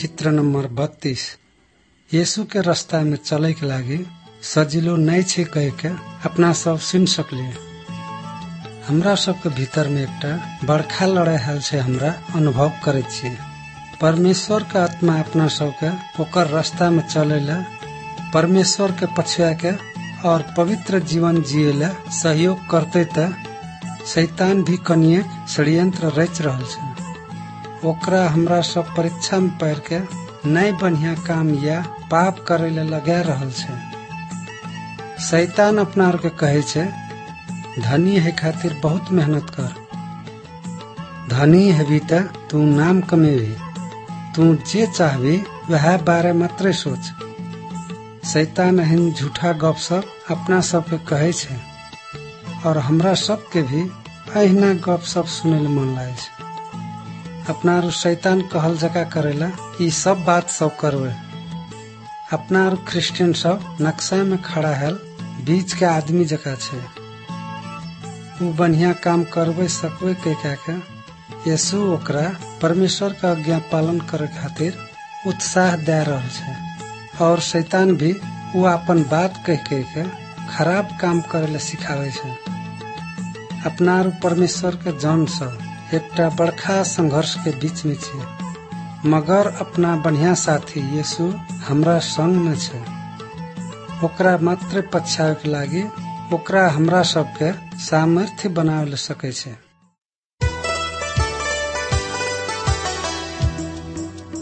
चित्र नंबर 32। यीशु के रास्ता में चले के लागी सजिलो नहीं छे कह के अपना सब सुन सकलिए। हमरा सबके भीतर में एकटा बड़का लड़ाई हाल छे, हमरा अनुभव करे छे। परमेश्वर का आत्मा अपना सबके ओकर रास्ता में चलेला, परमेश्वर के पछुआ के और पवित्र जीवन जिएला सहयोग करते त शैतान भी कनिए षड्यंत्र रच रहल छे। ओकरा हमरा सब परीक्षा में पैर के नई बढ़िया काम या पाप करे ला लगा रहल छे। शैतान अपना के कहे छे धनी है खातिर बहुत मेहनत कर, धनी है त तू नाम कमेबी, तू जे चाहबी वह बारे मात्रे सोच। शैतान एहन झूठा गपशप अपना सबके कहे छे और हमरा सबके भी अहिना गपशप सुने मन लागे छे। अपना शैतान कहल जगह करेला ई सब बात सब करवे। अपना क्रिश्चियन सब नक्शा में खड़ा है, बीच के आदमी जगह छे। वो बढ़िया काम करवे सकवे के यीशु ओकरा परमेश्वर का आज्ञा पालन करे खातिर उत्साह दे रहल छे और शैतान भी वो अपन बात कह के खराब काम करे ला सिखावे छे। अपना परमेश्वर के जन सब एकटा बड़का संघर्ष के बीच में छे, मगर अपना बढ़िया साथी यीशु हमरा संग में छे। ओकरा मात्र पछावे के लागी ओकरा हमरा सबके सामर्थ्य बनावे ले सके छे।